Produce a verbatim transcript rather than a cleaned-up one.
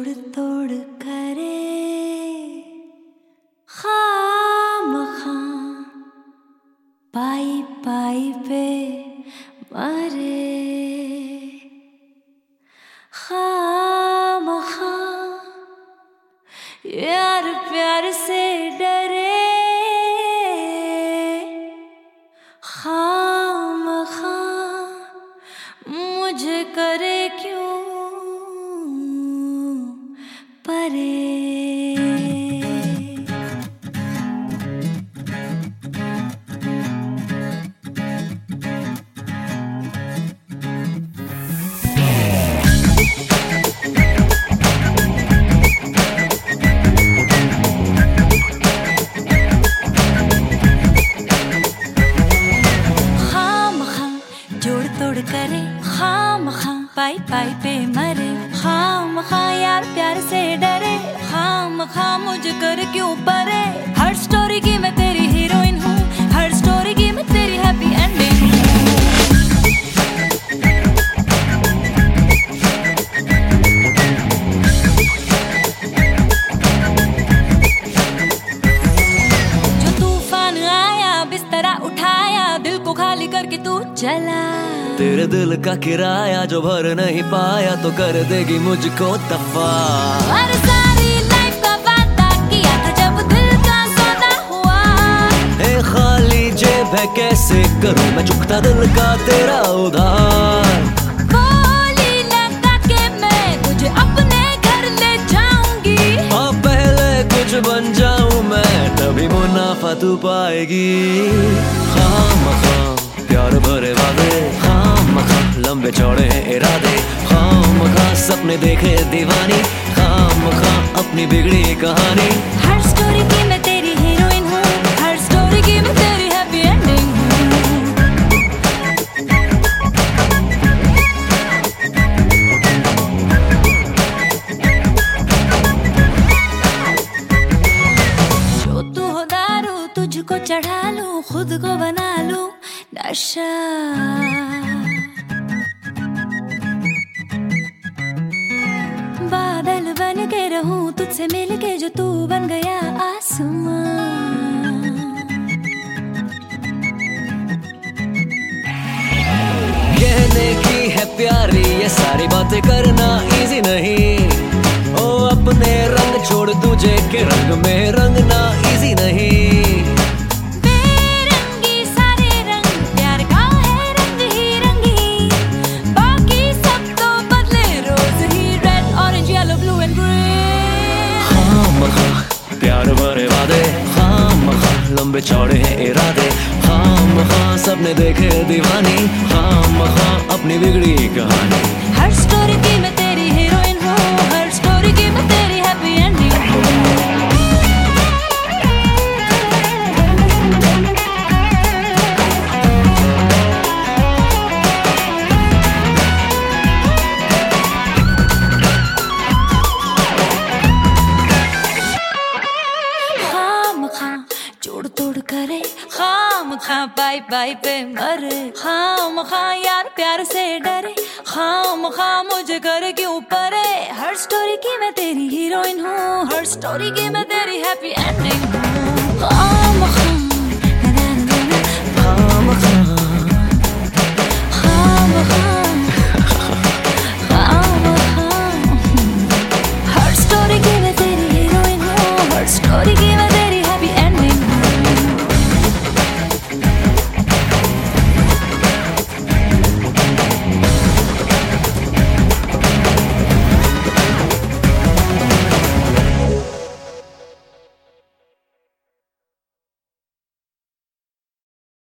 जोड़ तोड़ करे खामखा पाई पाई पे मरे खामखा यार प्यार से डरे खामखा मुझे करे क्यों परे। तोड़ करे खामखा पाई पाई पे मरे खामखा यार प्यार से डरे खामखा मुझे कर क्यों परे। हर स्टोरी की मैं तेरी हीरोइन हूँ, हर स्टोरी की मैं तेरी हैप्पी एंडिंग हूँ। जो तूफान आया बिस्तरा उठाया दिल को खाली करके तू चला। तेरे दिल का किराया जो भर नहीं पाया तो कर देगी मुझको दफा। और सारी लाइफ का वादा किया था जब दिल का सौदा हुआ। ए खाली जेब है कैसे करूं मैं चुकता दिल का तेरा उधार। बोली लगा के मैं तुझे अपने घर ले जाऊंगी। हाँ पहले कुछ बन जाऊं मैं तभी मुनाफा तू पाएगी। खामखा प्यार भरे वादे खामखा लंबे चौड़े हैं इरादे खामखा सपने देखे दीवानी खामखा अपनी बिगड़ी कहानी। हर स्टोरी की मैं तेरी हीरोइन हूँ, हर स्टोरी की मैं तेरी हैप्पी एंडिंग हूँ। जो तू हो दारू तुझको चढ़ा लूं खुद को बना लूं नशा। बादल बन के रहूं तुझसे मिलके जो तू बन गया आसमां। कहने की है प्यारी ये सारी बातें करना इजी नहीं। ओ अपने रंग छोड़ तुझे के रंग में रंगना इजी नहीं। प्यार भरे वादे खामखा लंबे चौड़े हैं इरादे खामखा सपने देखे दीवानी खामखा अपनी बिगड़ी कहानी। हर स्टोरी की मैं तेरी हीरोइन हूँ, हर स्टोरी की मैं तेरी हैप्पी एंडिंग हूँ। जोड़ तोड़ करे खामखा पाई पाई पे मरे खामखा यार प्यार से डरे खामखा मुझे करे क्यों परे। हर स्टोरी की मैं तेरी हीरोइन हूँ, हर स्टोरी की मैं तेरी हैप्पी एंडिंग हूँ। खामखा खामखा खामखा खामखा हर स्टोरी की मैं तेरी हीरोइन हूँ, हर स्टोरी